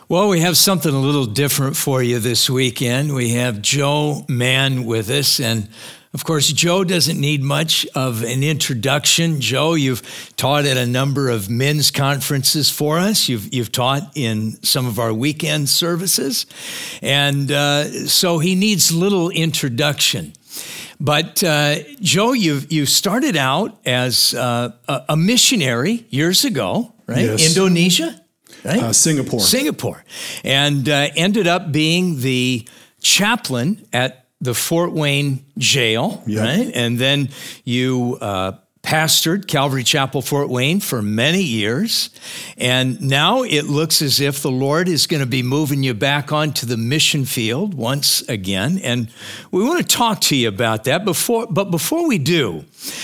Well, we have something a little different for you this weekend. We have Joe Mann with us. And of course, Joe doesn't need much of an introduction. Joe, you've taught at a number of men's conferences for us. You've taught in some of our weekend services. And so he needs little introduction. But Joe, you started out as a missionary years ago, right? Yes. Indonesia? Right? Singapore. And ended up being the chaplain at the Fort Wayne jail, Yep. right? And then you pastored Calvary Chapel, Fort Wayne for many years. And now it looks as if the Lord is going to be moving you back onto the mission field once again. And we want to talk to you about that. But before we do,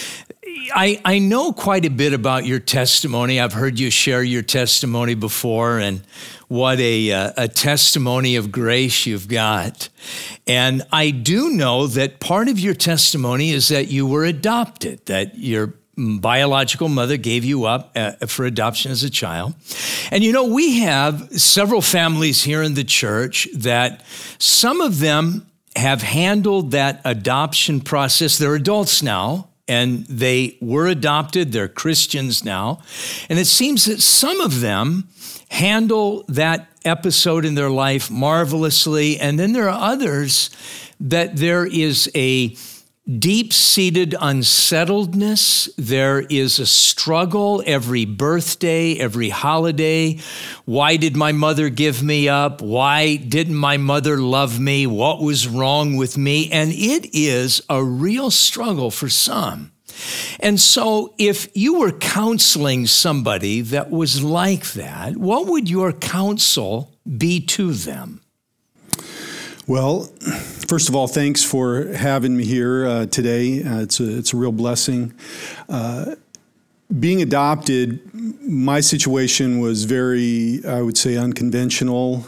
I know quite a bit about your testimony. I've heard you share your testimony before, and what a testimony of grace you've got. And I do know that part of your testimony is that you were adopted, that your biological mother gave you up for adoption as a child. And you know, we have several families here in the church that some of them have handled that adoption process. They're adults now, and they were adopted. They're Christians now. And it seems that some of them handle that episode in their life marvelously. And then there are others that there is a deep-seated unsettledness. There is a struggle every birthday, every holiday. Why did my mother give me up? Why didn't my mother love me? What was wrong with me? And it is a real struggle for some. And so if you were counseling somebody that was like that, what would your counsel be to them? Well, first of all, thanks for having me here today. It's a real blessing. Being adopted, my situation was very, I would say, unconventional.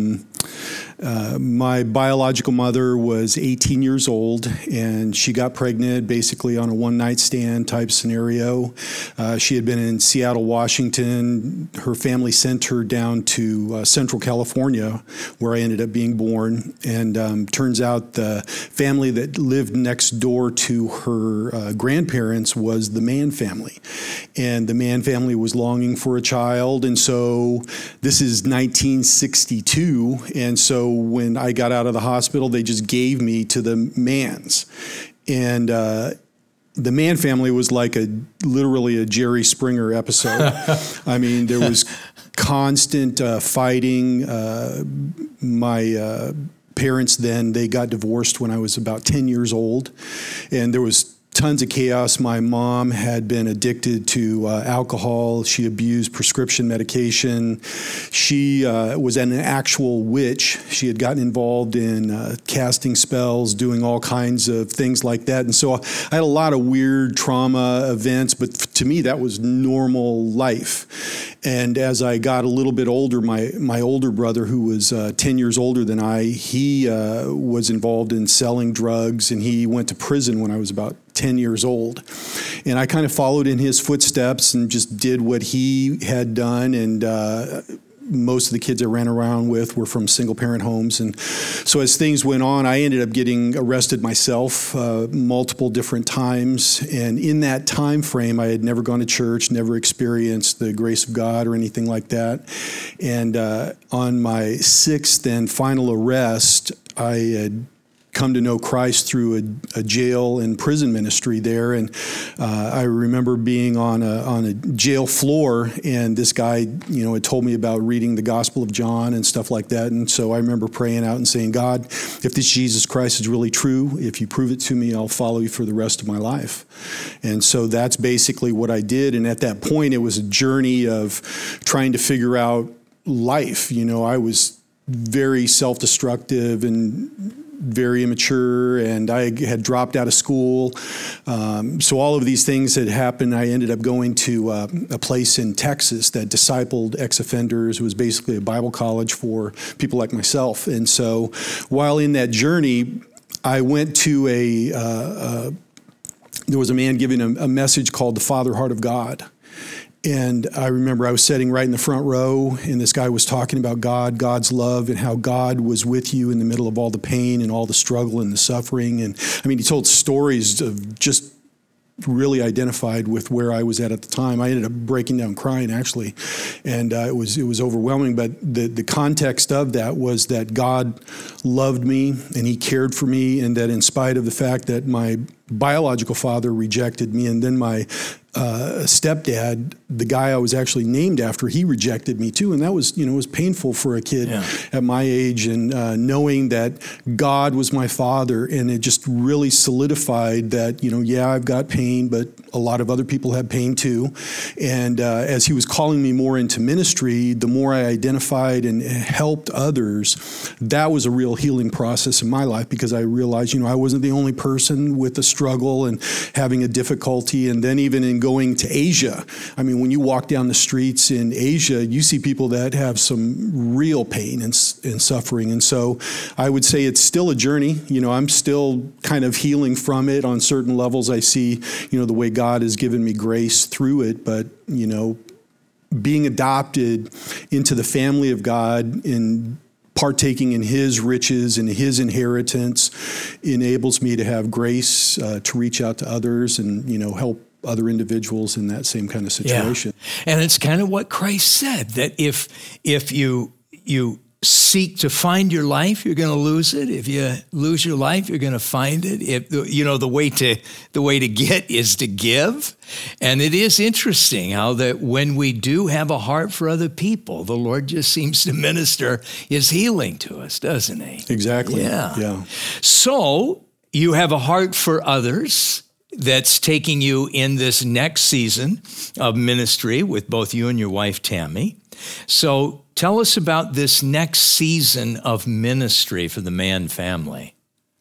My biological mother was 18 years old, and she got pregnant basically on a one-night stand type scenario. She had been in Seattle, Washington. Her family sent her down to Central California, where I ended up being born. And turns out the family that lived next door to her grandparents was the Mann family. And the Mann family was longing for a child. And so this is 1962. And so when I got out of the hospital, they just gave me to the Manns. And the Mann family was like literally a Jerry Springer episode. I mean, there was constant fighting. My parents then, they got divorced when I was about 10 years old. And there was tons of chaos. My mom had been addicted to alcohol. She abused prescription medication. She was an actual witch. She had gotten involved in casting spells, doing all kinds of things like that. And so I had a lot of weird trauma events, but to me, that was normal life. And as I got a little bit older, my older brother, who was 10 years older than he was involved in selling drugs, and he went to prison when I was about 10 years old. And I kind of followed in his footsteps and just did what he had done. And most of the kids I ran around with were from single-parent homes. And so as things went on, I ended up getting arrested myself multiple different times. And in that time frame, I had never gone to church, never experienced the grace of God or anything like that. And on my sixth and final arrest, I had come to know Christ through a jail and prison ministry there. And I remember being on a jail floor, and this guy, had told me about reading the Gospel of John and stuff like that. And so I remember praying out and saying, God, if this Jesus Christ is really true, if you prove it to me, I'll follow you for the rest of my life. And so that's basically what I did. And at that point, it was a journey of trying to figure out life. I was very self-destructive and very immature, and I had dropped out of school. So all of these things had happened. I ended up going to a place in Texas that discipled ex-offenders. It was basically a Bible college for people like myself. And so while in that journey, I went to there was a man giving a message called The Father Heart of God. And I remember I was sitting right in the front row, and this guy was talking about God, God's love, and how God was with you in the middle of all the pain and all the struggle and the suffering. And I mean, he told stories of just really identified with where I was at the time. I ended up breaking down crying, actually, and it was overwhelming. But the context of that was that God loved me and he cared for me, and that in spite of the fact that my biological father rejected me, and then my stepdad, the guy I was actually named after, he rejected me too. And that was, it was painful for a kid at my age. And knowing that God was my father, and it just really solidified that, I've got pain, but a lot of other people have pain too. And as he was calling me more into ministry, the more I identified and helped others, that was a real healing process in my life, because I realized, I wasn't the only person with a struggle and having a difficulty. And then even in going to Asia, I mean, when you walk down the streets in Asia, you see people that have some real pain and suffering. And so I would say it's still a journey. I'm still kind of healing from it on certain levels. I see, the way God has given me grace through it. But, being adopted into the family of God and partaking in his riches and his inheritance enables me to have grace to reach out to others and, help other individuals in that same kind of situation. Yeah. And it's kind of what Christ said, that if you seek to find your life, you're going to lose it. If you lose your life, you're going to find it. If the way to get is to give. And it is interesting how that when we do have a heart for other people, the Lord just seems to minister his healing to us, doesn't he? Exactly. Yeah. So you have a heart for others that's taking you in this next season of ministry with both you and your wife, Tammy. So tell us about this next season of ministry for the Mann family.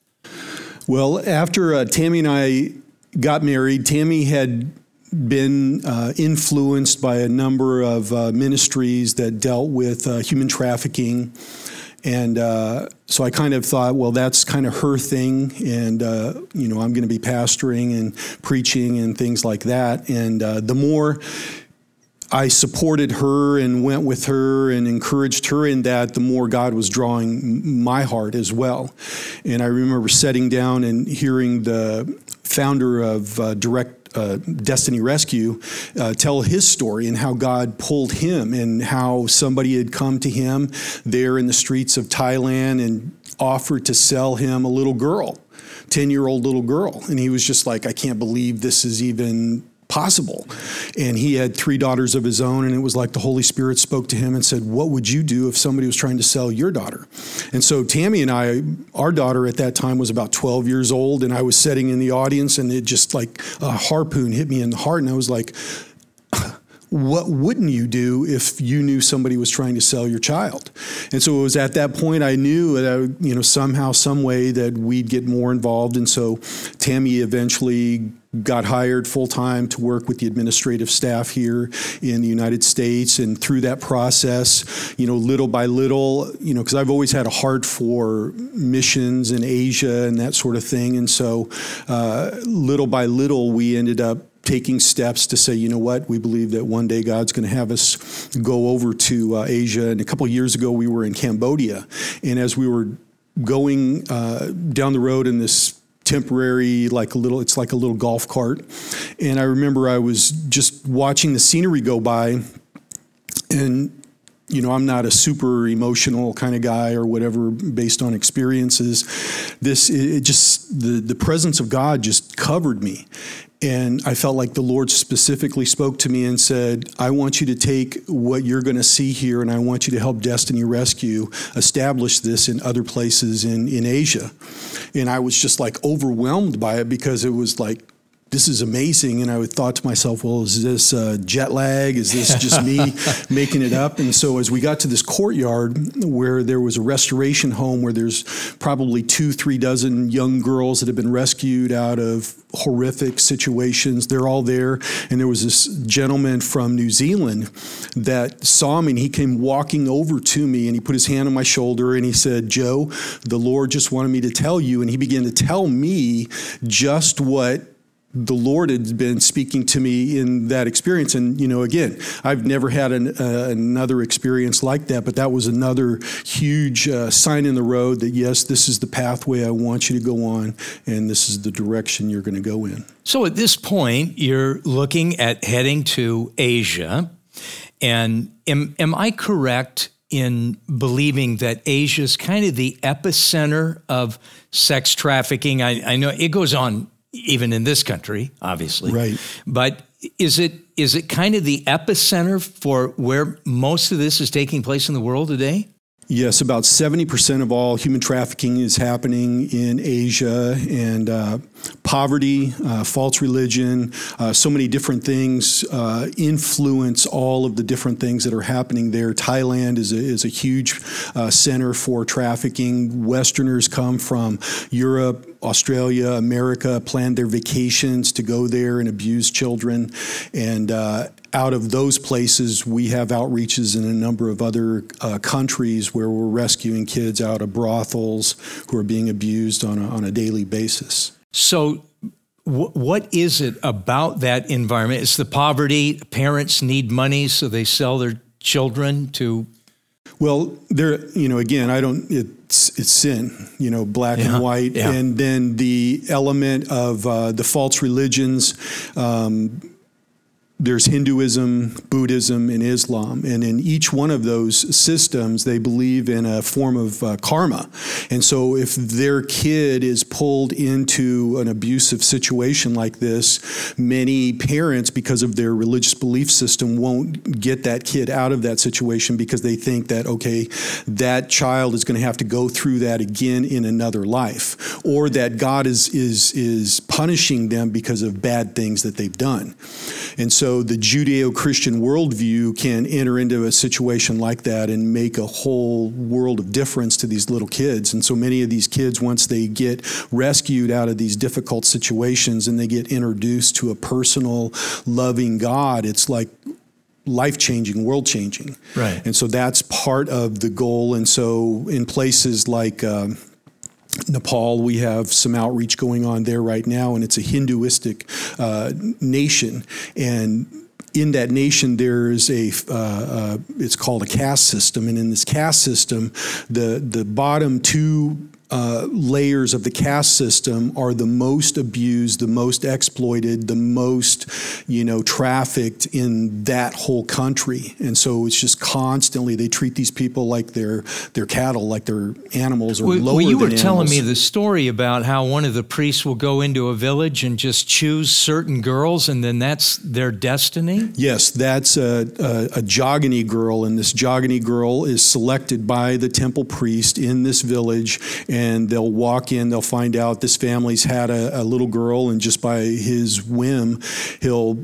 Well, after Tammy and I got married, Tammy had been influenced by a number of ministries that dealt with human trafficking. And so I kind of thought, well, that's kind of her thing. And, I'm going to be pastoring and preaching and things like that. And the more I supported her and went with her and encouraged her in that, the more God was drawing my heart as well. And I remember sitting down and hearing the founder of Destiny Rescue tell his story and how God pulled him, and how somebody had come to him there in the streets of Thailand and offered to sell him a little girl, 10-year-old little girl. And he was just like, I can't believe this is even possible. And he had 3 daughters of his own, and it was like the Holy Spirit spoke to him and said, what would you do if somebody was trying to sell your daughter? And so Tammy and I, our daughter at that time was about 12 years old, and I was sitting in the audience, and it just like a harpoon hit me in the heart, and I was like, what wouldn't you do if you knew somebody was trying to sell your child? And so it was at that point I knew that, somehow, some way that we'd get more involved. And so Tammy eventually got hired full-time to work with the administrative staff here in the United States. And through that process, little by little, because I've always had a heart for missions in Asia and that sort of thing. And so little by little, we ended up taking steps to say, we believe that one day God's going to have us go over to Asia. And a couple of years ago, we were in Cambodia. And as we were going down the road in this temporary, it's like a little golf cart. And I remember I was just watching the scenery go by, and I'm not a super emotional kind of guy or whatever based on experiences. The presence of God just covered me. And I felt like the Lord specifically spoke to me and said, I want you to take what you're going to see here, and I want you to help Destiny Rescue establish this in other places in Asia. And I was just like overwhelmed by it, because it was like, this is amazing. And I thought to myself, well, is this jet lag? Is this just me making it up? And so as we got to this courtyard where there was a restoration home where there's probably 2-3 dozen young girls that have been rescued out of horrific situations, they're all there. And there was this gentleman from New Zealand that saw me, and he came walking over to me, and he put his hand on my shoulder, and he said, Joe, the Lord just wanted me to tell you. And he began to tell me just what the Lord had been speaking to me in that experience. And, again, I've never had another experience like that, but that was another huge sign in the road that, yes, this is the pathway I want you to go on, and this is the direction you're going to go in. So at this point, you're looking at heading to Asia. And am I correct in believing that Asia is kind of the epicenter of sex trafficking? I know it goes on even in this country, obviously. Right. But is it kind of the epicenter for where most of this is taking place in the world today? Yes, about 70% of all human trafficking is happening in Asia, and poverty, false religion, so many different things influence all of the different things that are happening there. Thailand is a huge center for trafficking. Westerners come from Europe, Australia, America, plan their vacations to go there and abuse children. And out of those places, we have outreaches in a number of other countries where we're rescuing kids out of brothels who are being abused on a daily basis. So what is it about that environment? It's the poverty. Parents need money, so they sell their children to... Well, again, it's sin, black and white. Yeah. And then the element of the false religions, there's Hinduism, Buddhism, and Islam. And in each one of those systems, they believe in a form of karma. And so if their kid is pulled into an abusive situation like this, many parents, because of their religious belief system, won't get that kid out of that situation because they think that, okay, that child is going to have to go through that again in another life, or that God is punishing them because of bad things that they've done. And so the Judeo-Christian worldview can enter into a situation like that and make a whole world of difference to these little kids. And so many of these kids, once they get rescued out of these difficult situations and they get introduced to a personal, loving God, it's like life-changing, world-changing. Right. And so that's part of the goal. And so in places like Nepal, we have some outreach going on there right now, and it's a Hinduistic nation. And in that nation, there's it's called a caste system. And in this caste system, the bottom two layers of the caste system are the most abused, the most exploited, the most, trafficked in that whole country. And so it's just constantly, they treat these people like they're cattle, like they're animals, or lower than animals. Well, you were telling me the story about how one of the priests will go into a village and just choose certain girls, and then that's their destiny? Yes, that's a Jogani girl, and this Jogani girl is selected by the temple priest in this village, and they'll walk in, they'll find out this family's had a little girl, and just by his whim, he'll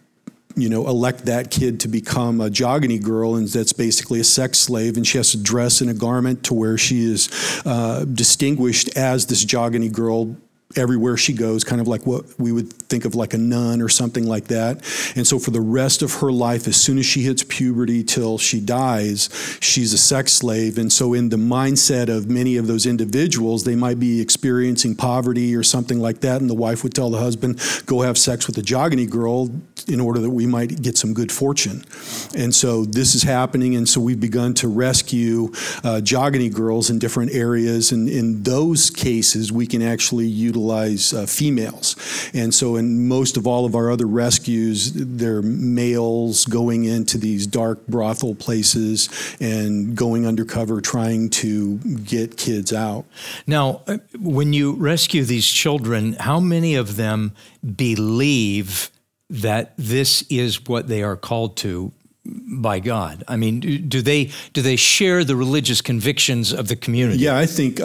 elect that kid to become a Jogani girl, and that's basically a sex slave, and she has to dress in a garment to where she is distinguished as this Jogani girl everywhere she goes, kind of like what we would think of like a nun or something like that. And so for the rest of her life, as soon as she hits puberty till she dies, she's a sex slave. And so in the mindset of many of those individuals, they might be experiencing poverty or something like that, and the wife would tell the husband, go have sex with a Jogani girl in order that we might get some good fortune. And so this is happening, and so we've begun to rescue Jogani girls in different areas, and in those cases, we can actually utilize females. And so in most of all of our other rescues, they're males going into these dark brothel places and going undercover trying to get kids out. Now, when you rescue these children, how many of them believe that this is what they are called to by God? I mean, do they share the religious convictions of the community? Yeah, I think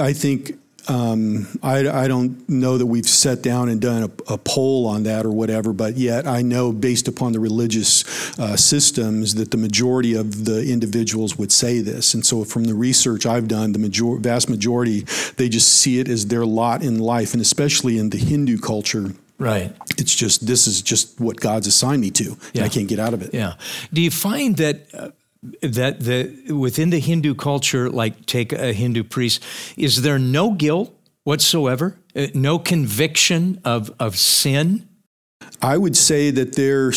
I don't know that we've sat down and done a poll on that or whatever, but yet I know based upon the religious systems that the majority of the individuals would say this. And so from the research I've done, the vast majority, they just see it as their lot in life, and especially in the Hindu culture. Right. It's just, this is just what God's assigned me to, and I can't get out of it. Yeah. Do you find that within the Hindu culture, like take a Hindu priest, is there no guilt whatsoever? No conviction of sin? I would say that they're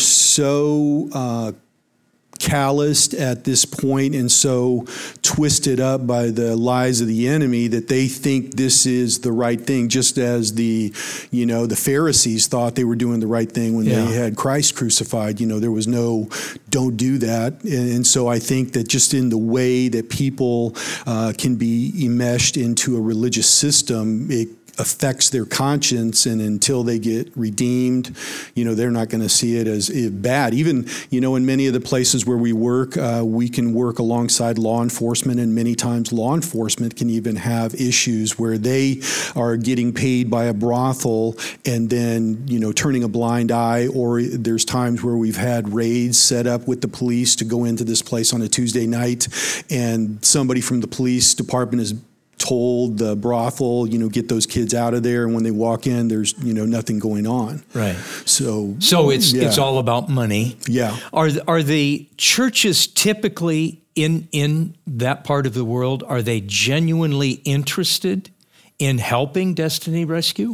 so calloused at this point and so twisted up by the lies of the enemy that they think this is the right thing, just as the Pharisees thought they were doing the right thing when they had Christ crucified. There was no don't do that. And so I think that just in the way that people can be enmeshed into a religious system, it affects their conscience, and until they get redeemed, they're not going to see it as bad. Even, in many of the places where we can work alongside law enforcement, and many times law enforcement can even have issues where they are getting paid by a brothel and then, turning a blind eye, or there's times where we've had raids set up with the police to go into this place on a Tuesday night, and somebody from the police department is told the brothel, get those kids out of there. And when they walk in, there's, nothing going on. Right. So it's all about money. Yeah. Are the churches typically in that part of the world, are they genuinely interested in helping Destiny Rescue?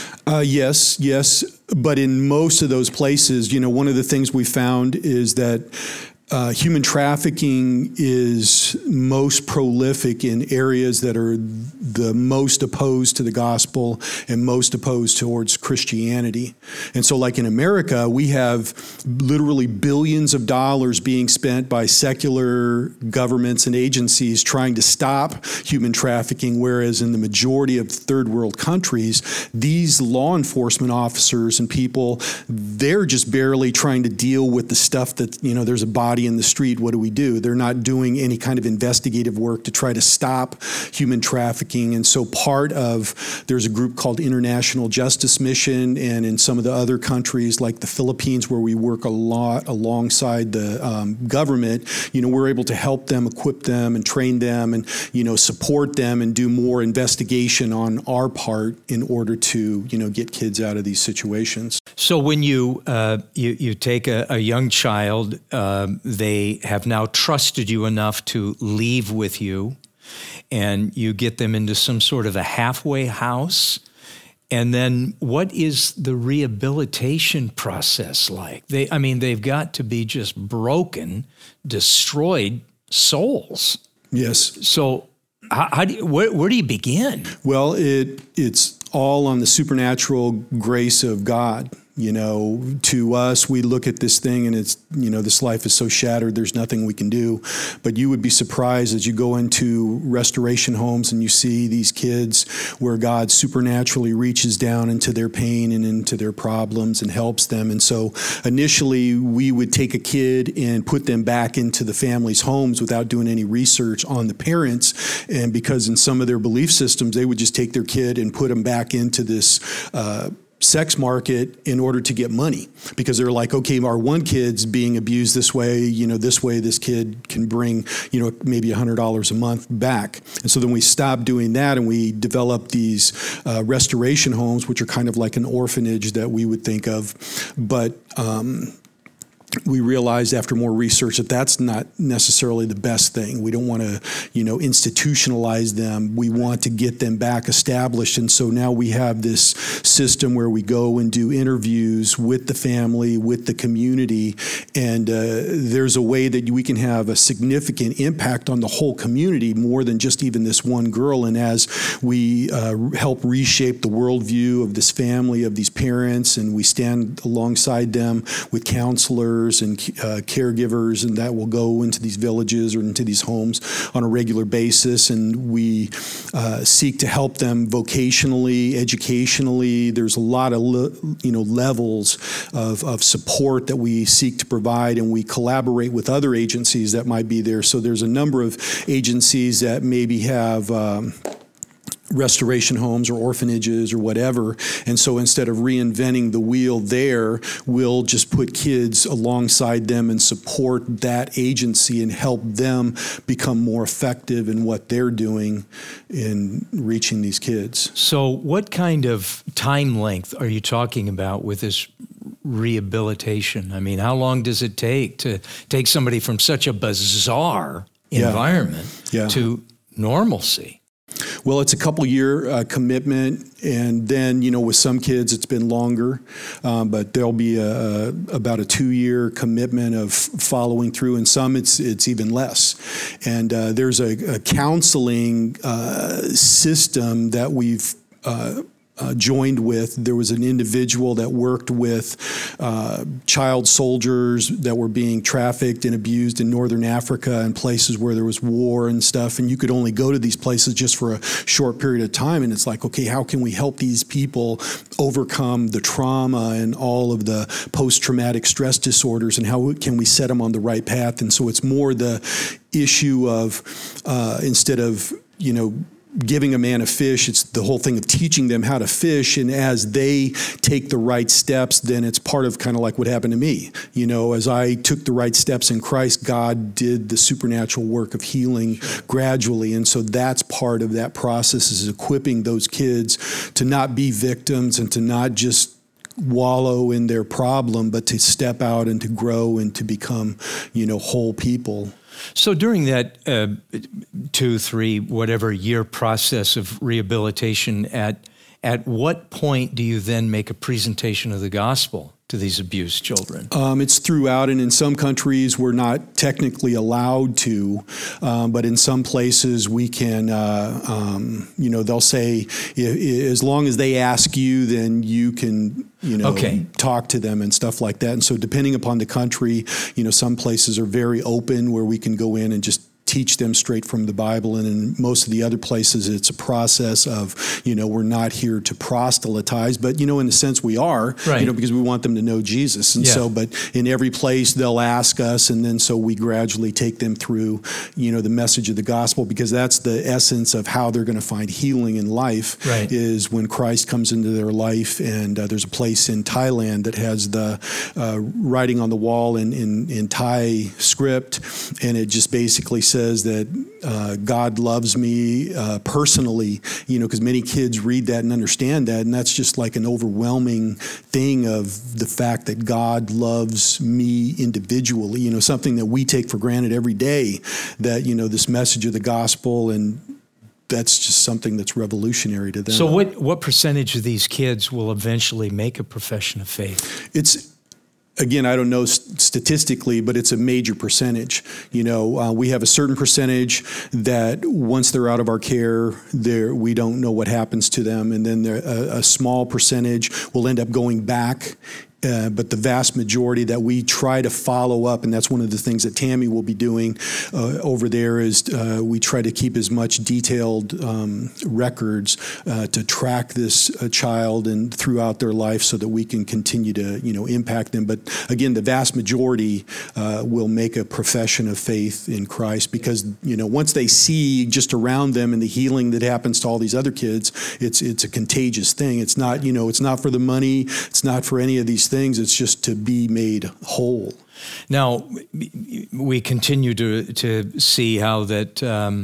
Yes. But in most of those places, one of the things we found is that human trafficking is most prolific in areas that are the most opposed to the gospel and most opposed towards Christianity. And so like in America, we have literally billions of dollars being spent by secular governments and agencies trying to stop human trafficking, whereas in the majority of third world countries, these law enforcement officers and people, they're just barely trying to deal with the stuff that, there's a body in the street. What do? They're not doing any kind of investigative work to try to stop human trafficking. And so there's a group called International Justice Mission, and in some of the other countries like the Philippines, where we work a lot alongside the government, we're able to help them, equip them, and train them, and, support them and do more investigation on our part in order to, get kids out of these situations. So when you take a young child, they have now trusted you enough to leave with you, and you get them into some sort of a halfway house. And then what is the rehabilitation process like? They've got to be just broken, destroyed souls. Yes. So where do you begin? Well, it's all on the supernatural grace of God. To us, we look at this thing and it's, this life is so shattered, there's nothing we can do. But you would be surprised as you go into restoration homes and you see these kids where God supernaturally reaches down into their pain and into their problems and helps them. And so initially we would take a kid and put them back into the family's homes without doing any research on the parents. And because in some of their belief systems, they would just take their kid and put them back into this sex market in order to get money, because they're like, okay, our one kid's being abused this way, this kid can bring, maybe $100 a month back. And so then we stopped doing that and we developed these restoration homes, which are kind of like an orphanage that we would think of. But we realized after more research that that's not necessarily the best thing. We don't want to, institutionalize them. We want to get them back established. And so now we have this system where we go and do interviews with the family, with the community, and there's a way that we can have a significant impact on the whole community, more than just even this one girl. And as we help reshape the worldview of this family, of these parents, and we stand alongside them with counselors and caregivers, and that will go into these villages or into these homes on a regular basis, and we seek to help them vocationally, educationally. There's a lot of levels of support that we seek to provide, and we collaborate with other agencies that might be there. So there's a number of agencies that maybe have restoration homes or orphanages or whatever. And so instead of reinventing the wheel there, we'll just put kids alongside them and support that agency and help them become more effective in what they're doing in reaching these kids. So what kind of time length are you talking about with this rehabilitation? How long does it take to take somebody from such a bizarre environment to normalcy? Well, it's a couple-year commitment, and then, with some kids it's been longer, but there'll be about a 2-year commitment of following through, and some it's even less. And there's a counseling system that we've joined with. There was an individual that worked with child soldiers that were being trafficked and abused in northern Africa and places where there was war and stuff. And you could only go to these places just for a short period of time. And it's like, okay, how can we help these people overcome the trauma and all of the post-traumatic stress disorders, and how can we set them on the right path? And so it's more the issue of instead of, giving a man a fish, it's the whole thing of teaching them how to fish. And as they take the right steps, then it's part of kind of like what happened to me. As I took the right steps in Christ, God did the supernatural work of healing gradually. And so that's part of that process, is equipping those kids to not be victims and to not just wallow in their problem, but to step out and to grow and to become, whole people. So during that 2, 3, whatever year process of rehabilitation, at what point do you then make a presentation of the gospel to these abused children? It's throughout, and in some countries we're not technically allowed to, but in some places we can, they'll say, as long as they ask you, then you can, talk to them and stuff like that. And so depending upon the country, some places are very open where we can go in and just teach them straight from the Bible. And in most of the other places, it's a process of, we're not here to proselytize, but, in a sense we are, right. Because we want them to know Jesus. And so, but in every place they'll ask us, and then so we gradually take them through, the message of the gospel, because that's the essence of how they're going to find healing in life, right. is when Christ comes into their life. And there's a place in Thailand that has the writing on the wall in Thai script, and it just basically says that God loves me personally, because many kids read that and understand that, and that's just like an overwhelming thing of the fact that God loves me individually, something that we take for granted every day, that, this message of the gospel, and that's just something that's revolutionary to them. So what percentage of these kids will eventually make a profession of faith? Again, I don't know statistically, but it's a major percentage. We have a certain percentage that once they're out of our care, we don't know what happens to them. And then a small percentage will end up going back. But the vast majority that we try to follow up, and that's one of the things that Tammy will be doing over there, is we try to keep as much detailed records to track this child and throughout their life, so that we can continue to impact them. But again, the vast majority will make a profession of faith in Christ, because once they see just around them and the healing that happens to all these other kids, it's a contagious thing. It's not it's not for the money. It's not for any of these things. It's just to be made whole. Now, we continue to see how that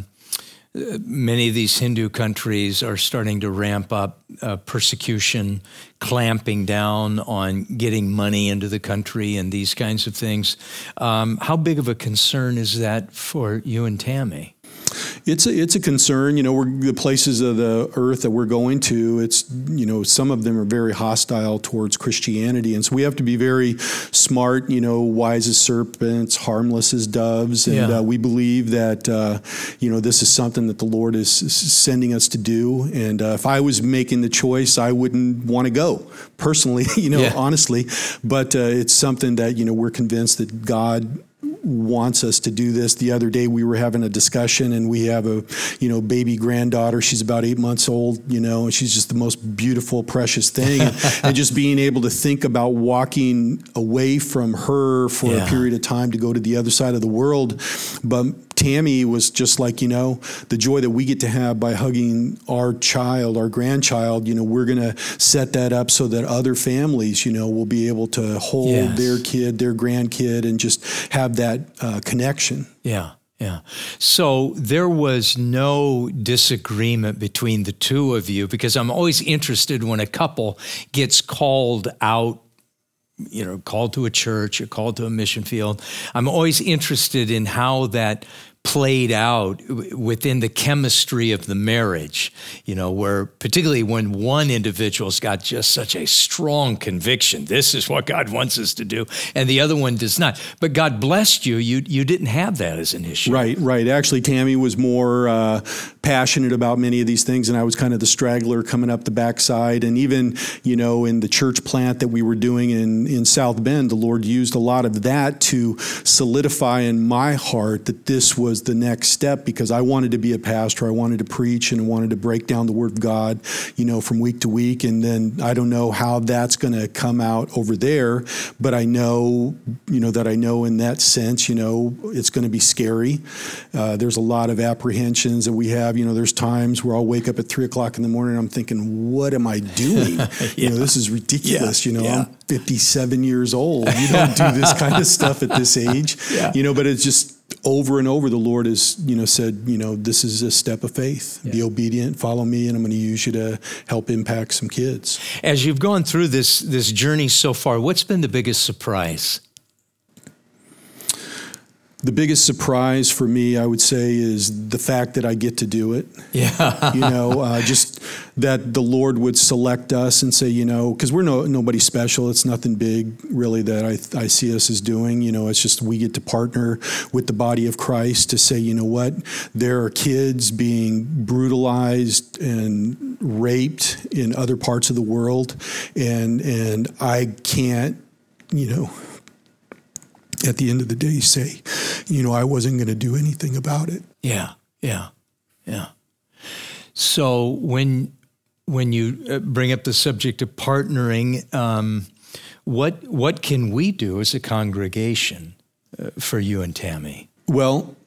many of these Hindu countries are starting to ramp up persecution, clamping down on getting money into the country and these kinds of things. How big of a concern is that for you and Tammy? It's a concern. We're the places of the earth that we're going to. It's some of them are very hostile towards Christianity, and so we have to be very smart. Wise as serpents, harmless as doves, and we believe that this is something that the Lord is sending us to do. And if I was making the choice, I wouldn't want to go personally. Honestly, but it's something that we're convinced that God wants us to do this. The other day we were having a discussion, and we have a baby granddaughter. She's about 8 months old, and she's just the most beautiful, precious thing. And just being able to think about walking away from her for a period of time to go to the other side of the world. But Tammy was just like, the joy that we get to have by hugging our child, our grandchild, we're going to set that up so that other families, will be able to hold their kid, their grandkid, and just have that connection. Yeah. So there was no disagreement between the two of you, because I'm always interested when a couple gets called out, called to a church or called to a mission field. I'm always interested in how that played out within the chemistry of the marriage, where particularly when one individual's got just such a strong conviction, this is what God wants us to do, and the other one does not. But God blessed you. You didn't have that as an issue. Right. Actually, Tammy was more passionate about many of these things, and I was kind of the straggler coming up the backside. And even, in the church plant that we were doing in South Bend, the Lord used a lot of that to solidify in my heart that this was the next step, because I wanted to be a pastor. I wanted to preach and wanted to break down the Word of God, from week to week. And then I don't know how that's going to come out over there, but I know, that I know in that sense, it's going to be scary. There's a lot of apprehensions that we have. There's times where I'll wake up at 3 o'clock in the morning and I'm thinking, what am I doing? This is ridiculous. I'm 57 years old. You don't do this kind of stuff at this age, but it's just over and over the Lord has, said, this is a step of faith. Be obedient, follow me, and I'm going to use you to help impact some kids. As you've gone through this journey so far, what's been the biggest surprise? The biggest surprise for me, I would say, is the fact that I get to do it. Yeah. Just that the Lord would select us and say, because we're nobody special. It's nothing big, really, that I see us as doing. It's just we get to partner with the body of Christ to say, what, there are kids being brutalized and raped in other parts of the world, and I can't, at the end of the day, say, I wasn't going to do anything about it. Yeah. So when you bring up the subject of partnering, what can we do as a congregation for you and Tammy? Well,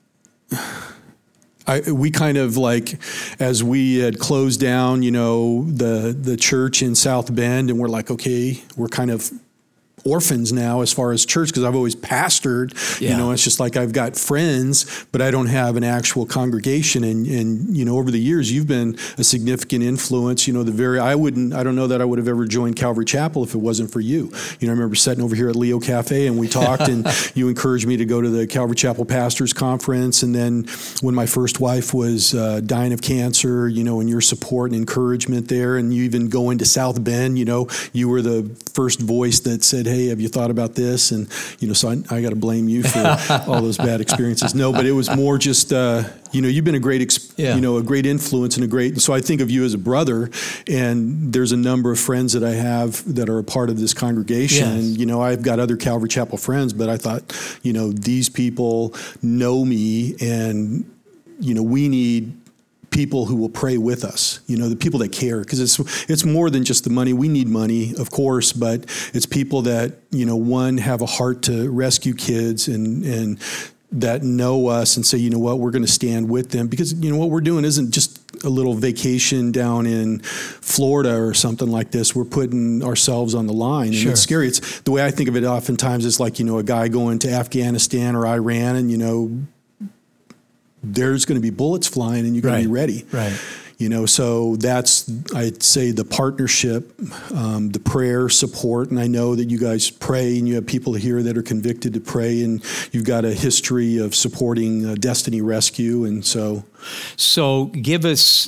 we kind of as we had closed down, the church in South Bend, and we're like, okay, we're kind of orphans now as far as church, because I've always pastored, it's just like I've got friends, but I don't have an actual congregation. And over the years, you've been a significant influence, I don't know that I would have ever joined Calvary Chapel if it wasn't for you. I remember sitting over here at Leo Cafe and we talked and you encouraged me to go to the Calvary Chapel Pastors Conference. And then when my first wife was dying of cancer, and your support and encouragement there, and you even go into South Bend, you were the first voice that said, hey, have you thought about this? And, so I got to blame you for all those bad experiences. No, but it was more just, you've been a great, a great influence and so I think of you as a brother, and there's a number of friends that I have that are a part of this congregation. Yes. And, I've got other Calvary Chapel friends, but I thought, these people know me, and, we need people who will pray with us, the people that care, because it's more than just the money. We need money, of course, but it's people that, one, have a heart to rescue kids and that know us and say, we're going to stand with them, because, what we're doing isn't just a little vacation down in Florida or something like this. We're putting ourselves on the line, and It's scary. It's the way I think of it oftentimes is like, a guy going to Afghanistan or Iran, and, there's going to be bullets flying and you're going to be ready. Right. So that's, I'd say, the partnership, the prayer support. And I know that you guys pray, and you have people here that are convicted to pray, and you've got a history of supporting Destiny Rescue. And so give us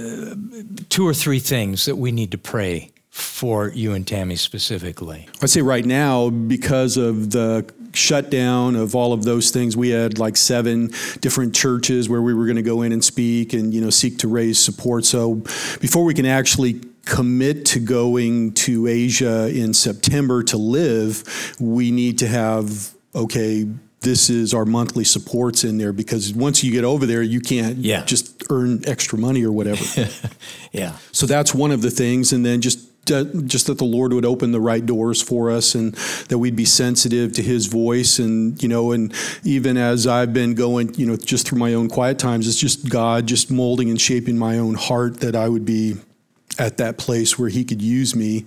2 or 3 things that we need to pray for you and Tammy specifically. I'd say right now, because of the shutdown of all of those things, we had 7 different churches where we were going to go in and speak and, seek to raise support. So before we can actually commit to going to Asia in September to live, we need to have, this is our monthly supports in there, because once you get over there, you can't just earn extra money or whatever. Yeah. So that's one of the things. And then just that the Lord would open the right doors for us, and that we'd be sensitive to His voice. And, and even as I've been going, just through my own quiet times, it's just God just molding and shaping my own heart, that I would be at that place where He could use me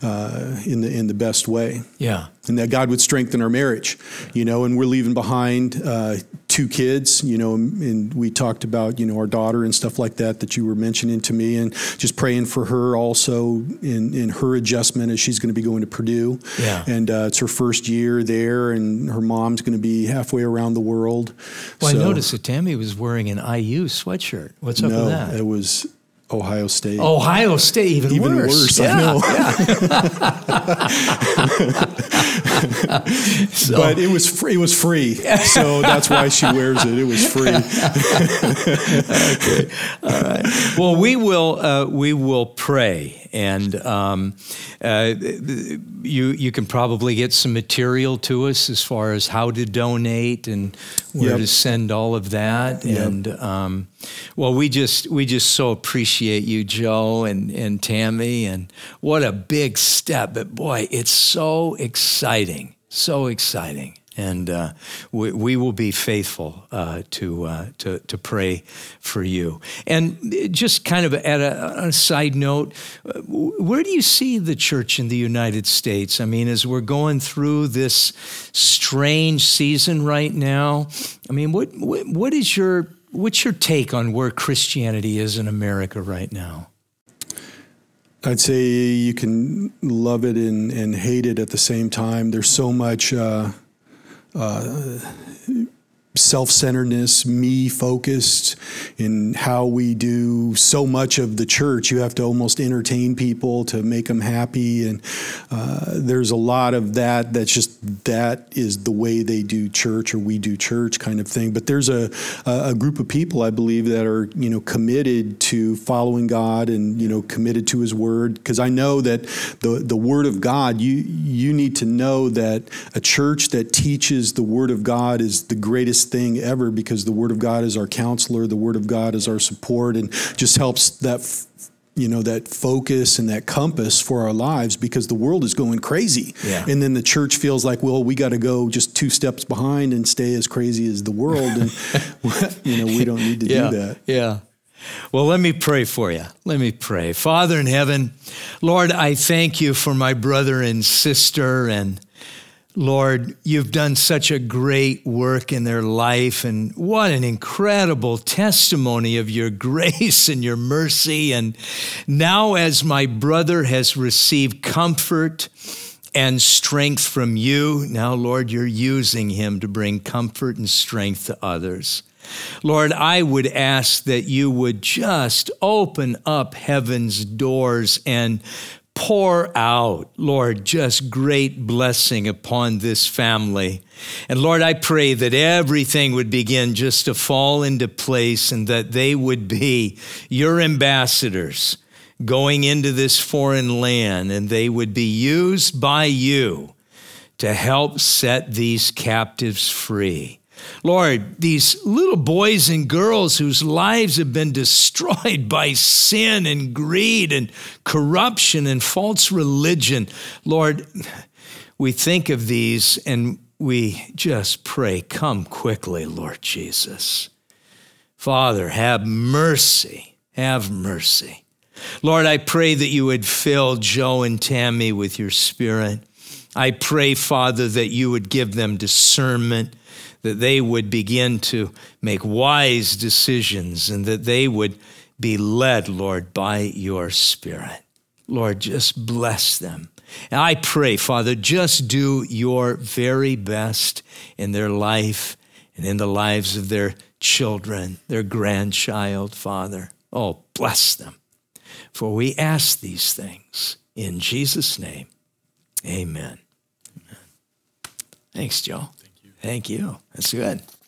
in the best way. Yeah. And that God would strengthen our marriage, and we're leaving behind 2 kids, and we talked about, our daughter and stuff like that you were mentioning to me, and just praying for her also in her adjustment as she's going to be going to Purdue. Yeah. And it's her first year there, and her mom's going to be halfway around the world. Well, I noticed that Tammy was wearing an IU sweatshirt. What's up with that? It was Ohio State. Ohio State, even worse. Yeah. I know. So, but it was free, so that's why she wears it. It was free. Okay, all right. Well, we will pray, and you can probably get some material to us as far as how to donate and where to send all of that. Yep. And well, we just so appreciate you, Joe and Tammy, and what a big step. But boy, it's so exciting. So exciting, and we will be faithful to pray for you. And just kind of on a side note, where do you see the church in the United States? I mean, as we're going through this strange season right now, I mean, what's your take on where Christianity is in America right now? I'd say you can love it and hate it at the same time. There's so much self-centeredness, me-focused in how we do so much of the church. You have to almost entertain people to make them happy, and there's a lot of that is the way they do church, or we do church kind of thing. But there's a group of people, I believe, that are committed to following God and committed to His Word. Because I know that the Word of God, you need to know that a church that teaches the Word of God is the greatest thing ever, because the Word of God is our counselor, the Word of God is our support, and just helps that focus and that compass for our lives, because the world is going crazy. Yeah. And then the church feels like, well, we got to go just 2 steps behind and stay as crazy as the world. And, we don't need to do that. Yeah. Well, let me pray for you. Let me pray. Father in heaven, Lord, I thank you for my brother and sister, and Lord, you've done such a great work in their life, and what an incredible testimony of your grace and your mercy. And now, as my brother has received comfort and strength from you, now, Lord, you're using him to bring comfort and strength to others. Lord, I would ask that you would just open up heaven's doors and pour out, Lord, just great blessing upon this family. And Lord, I pray that everything would begin just to fall into place, and that they would be your ambassadors going into this foreign land, and they would be used by you to help set these captives free. Lord, these little boys and girls whose lives have been destroyed by sin and greed and corruption and false religion, Lord, we think of these and we just pray, come quickly, Lord Jesus. Father, have mercy, have mercy. Lord, I pray that you would fill Joe and Tammy with your Spirit. I pray, Father, that you would give them discernment, that they would begin to make wise decisions, and that they would be led, Lord, by your Spirit. Lord, just bless them. And I pray, Father, just do your very best in their life and in the lives of their children, their grandchild, Father. Oh, bless them. For we ask these things in Jesus' name. Amen. Thanks, Joe. Thank you. That's good.